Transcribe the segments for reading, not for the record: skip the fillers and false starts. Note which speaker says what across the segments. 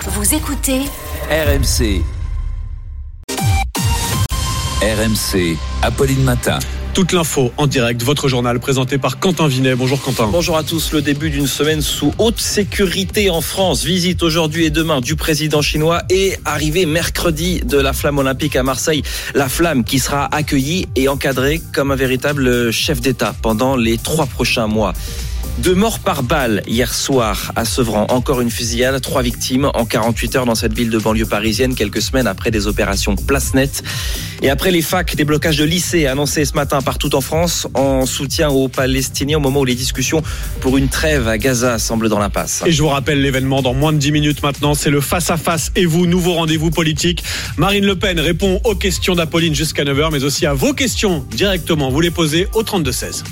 Speaker 1: Vous écoutez
Speaker 2: RMC. RMC, Apolline Matin.
Speaker 3: Toute l'info en direct, votre journal présenté par Quentin Vinet. Bonjour Quentin.
Speaker 4: Bonjour à tous. Le début d'une semaine sous haute sécurité en France. Visite aujourd'hui et demain du président chinois et arrivée mercredi de la flamme olympique à Marseille. La flamme qui sera accueillie et encadrée comme un véritable chef d'État pendant les 3 prochains mois. 2 morts par balle hier soir à Sevran. Encore une fusillade, 3 victimes en 48 heures dans cette ville de banlieue parisienne, quelques semaines après des opérations place nette. Et après les facs, des blocages de lycées annoncés ce matin partout en France en soutien aux Palestiniens au moment où les discussions pour une trêve à Gaza semblent dans l'impasse.
Speaker 3: Et je vous rappelle l'événement dans moins de 10 minutes maintenant, c'est le face-à-face et vous, nouveau rendez-vous politique. Marine Le Pen répond aux questions d'Apolline jusqu'à 9h, mais aussi à vos questions directement. Vous les posez au 32-16.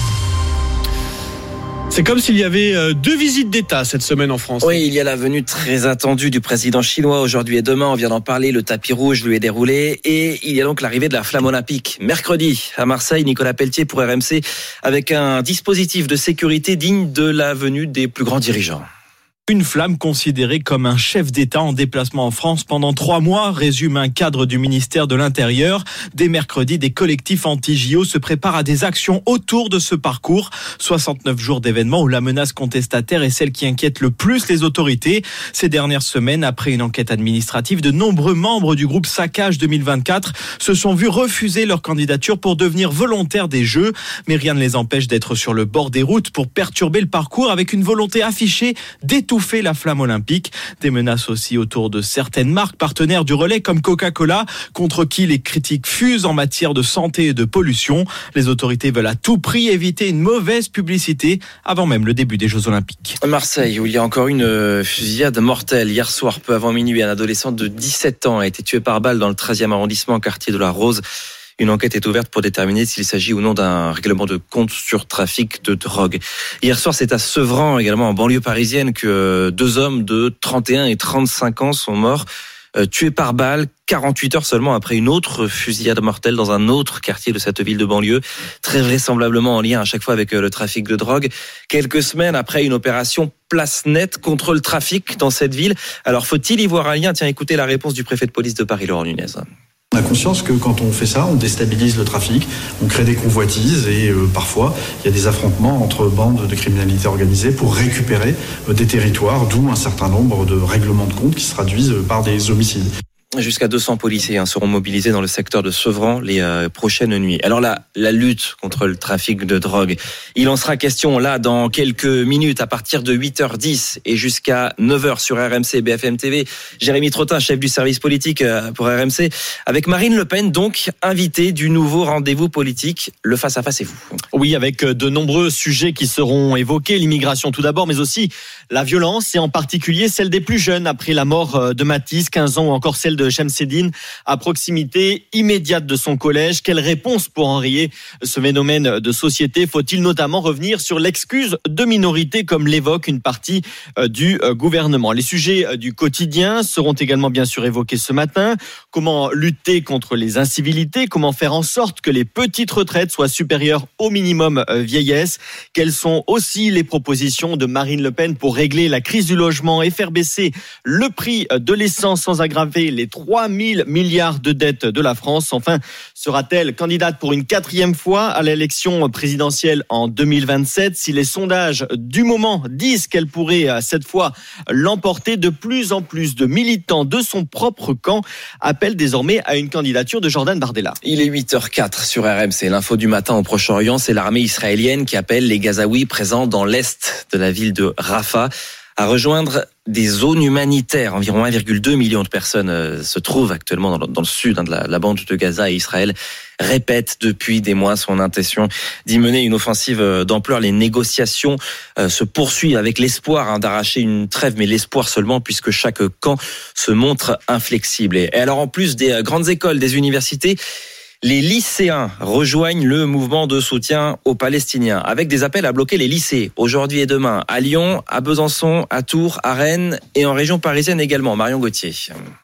Speaker 3: C'est comme s'il y avait 2 visites d'État cette semaine en France.
Speaker 4: Oui, il y a la venue très attendue du président chinois aujourd'hui et demain. On vient d'en parler, le tapis rouge lui est déroulé. Et il y a donc l'arrivée de la flamme olympique. Mercredi, à Marseille, Nicolas Pelletier pour RMC, avec un dispositif de sécurité digne de la venue des plus grands dirigeants.
Speaker 5: Une flamme considérée comme un chef d'État en déplacement en France pendant 3 mois, résume un cadre du ministère de l'Intérieur. Dès mercredi, des collectifs anti-JO se préparent à des actions autour de ce parcours. 69 jours d'événements où la menace contestataire est celle qui inquiète le plus les autorités. Ces dernières semaines, après une enquête administrative, de nombreux membres du groupe Saccage 2024 se sont vus refuser leur candidature pour devenir volontaires des Jeux. Mais rien ne les empêche d'être sur le bord des routes pour perturber le parcours avec une volonté affichée d'étouffer la flamme olympique. Des menaces aussi autour de certaines marques partenaires du relais comme Coca-Cola, contre qui les critiques fusent en matière de santé et de pollution. Les autorités veulent à tout prix éviter une mauvaise publicité avant même le début des Jeux olympiques.
Speaker 4: Marseille, où il y a encore une fusillade mortelle. Hier soir, peu avant minuit, un adolescent de 17 ans a été tué par balle dans le 13e arrondissement, quartier de la Rose. Une enquête est ouverte pour déterminer s'il s'agit ou non d'un règlement de compte sur trafic de drogue. Hier soir, c'est à Sevran, également en banlieue parisienne, que 2 hommes de 31 et 35 ans sont morts, tués par balle, 48 heures seulement après une autre fusillade mortelle dans un autre quartier de cette ville de banlieue, très vraisemblablement en lien à chaque fois avec le trafic de drogue. Quelques semaines après une opération place nette contre le trafic dans cette ville. Alors faut-il y voir un lien ? Tiens, écoutez la réponse du préfet de police de Paris, Laurent Nunez.
Speaker 6: On a conscience que quand on fait ça, on déstabilise le trafic, on crée des convoitises et parfois il y a des affrontements entre bandes de criminalité organisée pour récupérer des territoires, d'où un certain nombre de règlements de compte qui se traduisent par des homicides.
Speaker 4: Jusqu'à 200 policiers seront mobilisés dans le secteur de Sevran les prochaines nuits. Alors là, la lutte contre le trafic de drogue, il en sera question là dans quelques minutes à partir de 8h10 et jusqu'à 9h sur RMC BFM TV. Jérémy Trottin, chef du service politique pour RMC, avec Marine Le Pen, donc invitée du nouveau rendez-vous politique, le face-à-face et vous.
Speaker 7: Oui, avec de nombreux sujets qui seront évoqués, l'immigration tout d'abord, mais aussi la violence et en particulier celle des plus jeunes après la mort de Mathis, 15 ans, ou encore celle de Chamsedine à proximité immédiate de son collège. Quelle réponse pour enrayer ce phénomène de société ? Faut-il notamment revenir sur l'excuse de minorité comme l'évoque une partie du gouvernement ? Les sujets du quotidien seront également bien sûr évoqués ce matin. Comment lutter contre les incivilités ? Comment faire en sorte que les petites retraites soient supérieures au minimum vieillesse ? Quelles sont aussi les propositions de Marine Le Pen pour régler la crise du logement et faire baisser le prix de l'essence sans aggraver les 3 000 milliards de dettes de la France. Enfin, sera-t-elle candidate pour une 4e fois à l'élection présidentielle en 2027 ? Si les sondages du moment disent qu'elle pourrait cette fois l'emporter, de plus en plus de militants de son propre camp appellent désormais à une candidature de Jordan Bardella.
Speaker 4: Il est 8h04 sur RMC. L'info du matin au Proche-Orient, c'est l'armée israélienne qui appelle les Gazaouis présents dans l'est de la ville de Rafah à rejoindre des zones humanitaires. Environ 1,2 million de personnes se trouvent actuellement dans le sud de la bande de Gaza, et Israël répète depuis des mois son intention d'y mener une offensive d'ampleur. Les négociations se poursuivent avec l'espoir d'arracher une trêve, mais l'espoir seulement puisque chaque camp se montre inflexible. Et alors en plus des grandes écoles, des universités, les lycéens rejoignent le mouvement de soutien aux Palestiniens avec des appels à bloquer les lycées aujourd'hui et demain à Lyon, à Besançon, à Tours, à Rennes et en région parisienne également. Marion Gauthier.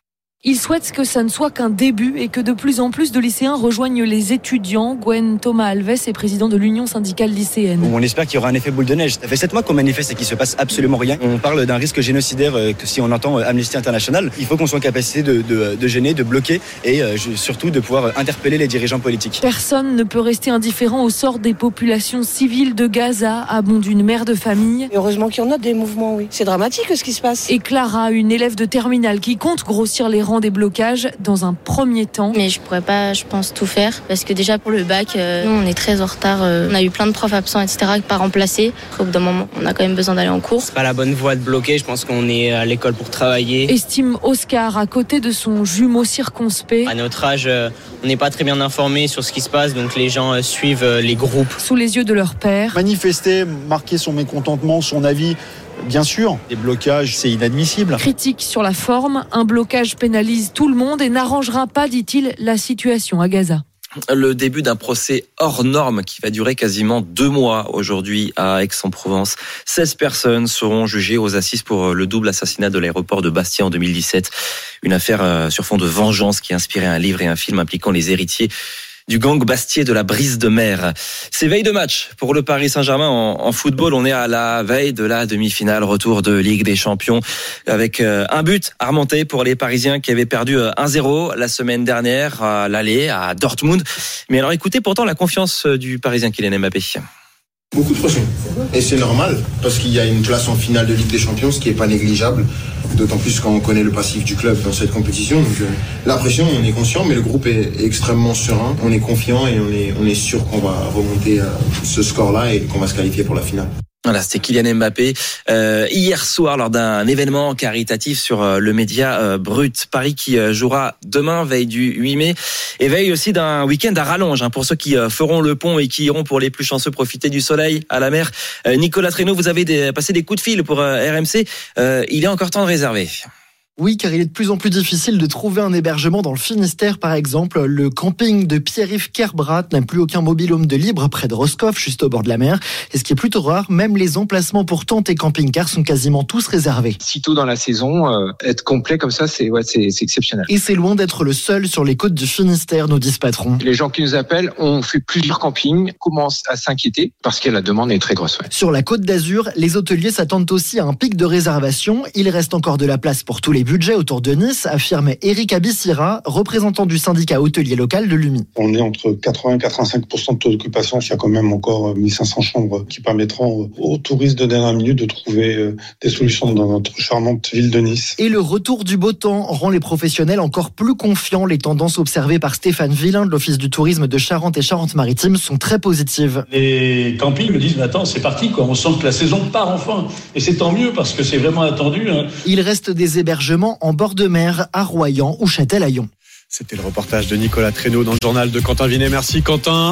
Speaker 1: Il souhaite que ça ne soit qu'un début et que de plus en plus de lycéens rejoignent les étudiants. Gwen Thomas Alves est président de l'Union syndicale lycéenne.
Speaker 8: On espère qu'il y aura un effet boule de neige. Ça fait 7 mois qu'on manifeste et qu'il se passe absolument rien. On parle d'un risque génocidaire que si on entend Amnesty International, il faut qu'on soit en capacité de gêner, de bloquer et surtout de pouvoir interpeller les dirigeants politiques.
Speaker 1: Personne ne peut rester indifférent au sort des populations civiles de Gaza, abonde une mère de famille.
Speaker 9: Et heureusement qu'il y en a des mouvements, oui. C'est dramatique ce qui se passe.
Speaker 1: Et Clara, une élève de terminale qui compte grossir les rangs des blocages dans un premier temps.
Speaker 10: Mais je pourrais pas, je pense, tout faire parce que déjà pour le bac, nous on est très en retard. On a eu plein de profs absents, etc. pas remplacés. Au bout d'un moment, on a quand même besoin d'aller en cours.
Speaker 11: C'est pas la bonne voie de bloquer. Je pense qu'on est à l'école pour travailler.
Speaker 1: Estime Oscar à côté de son jumeau circonspect.
Speaker 11: À notre âge, on n'est pas très bien informés sur ce qui se passe, donc les gens suivent les groupes.
Speaker 1: Sous les yeux de leur père.
Speaker 12: Manifester, marquer son mécontentement, son avis. Bien sûr, les blocages, c'est inadmissible.
Speaker 1: Critique sur la forme, un blocage pénalise tout le monde et n'arrangera pas, dit-il, la situation à Gaza.
Speaker 4: Le début d'un procès hors norme qui va durer quasiment 2 mois aujourd'hui à Aix-en-Provence. 16 personnes seront jugées aux assises pour le double assassinat de l'aéroport de Bastia en 2017. Une affaire sur fond de vengeance qui a inspiré un livre et un film impliquant les héritiers du gang bastier de la Brise de Mer. C'est veille de match pour le Paris Saint-Germain en football. On est à la veille de la demi-finale, retour de Ligue des Champions avec un but à remonter pour les Parisiens qui avaient perdu 1-0 la semaine dernière à l'aller à Dortmund. Mais alors écoutez pourtant la confiance du Parisien Kylian Mbappé.
Speaker 13: Beaucoup de pression. Et c'est normal, parce qu'il y a une place en finale de Ligue des Champions, ce qui n'est pas négligeable. D'autant plus quand on connaît le passif du club dans cette compétition. Donc, la pression, on est conscient, mais le groupe est extrêmement serein. On est confiant et on est sûr qu'on va remonter ce score-là et qu'on va se qualifier pour la finale.
Speaker 4: Voilà, c'était Kylian Mbappé hier soir lors d'un événement caritatif sur le média Brut. Paris qui jouera demain, veille du 8 mai, et veille aussi d'un week-end à rallonge pour ceux qui feront le pont et qui iront pour les plus chanceux profiter du soleil à la mer. Nicolas Traîneau, vous avez passé des coups de fil pour RMC. Il est encore temps de réserver.
Speaker 14: Oui, car il est de plus en plus difficile de trouver un hébergement dans le Finistère, par exemple. Le camping de Pierre-Yves Kerbrat n'a plus aucun mobil-home de libre près de Roscoff, juste au bord de la mer. Et ce qui est plutôt rare, même les emplacements pour tentes et camping-cars sont quasiment tous réservés.
Speaker 15: Si tôt dans la saison, être complet comme ça, c'est exceptionnel.
Speaker 14: Et c'est loin d'être le seul sur les côtes du Finistère, nous disent patrons.
Speaker 15: Les gens qui nous appellent ont fait plusieurs campings, commencent à s'inquiéter parce que la demande est très grosse. Ouais.
Speaker 14: Sur la Côte d'Azur, les hôteliers s'attendent aussi à un pic de réservation. Il reste encore de la place pour tous les budget autour de Nice, affirme Eric Abissira, représentant du syndicat hôtelier local de l'UMI.
Speaker 16: On est entre 80 et 85% de taux d'occupation. Il y a quand même encore 1500 chambres qui permettront aux touristes de dernière minute de trouver des solutions dans notre charmante ville de Nice.
Speaker 14: Et le retour du beau temps rend les professionnels encore plus confiants. Les tendances observées par Stéphane Villain de l'Office du tourisme de Charente et Charente-Maritime sont très positives.
Speaker 17: Les campings me disent, mais attends, c'est parti, quoi. On sent que la saison part enfin. Et c'est tant mieux parce que c'est vraiment attendu.
Speaker 14: Il reste des hébergements en bord de mer à Royan ou Châtelaillon.
Speaker 3: C'était le reportage de Nicolas Traîneau dans le journal de Quentin Vinet. Merci Quentin.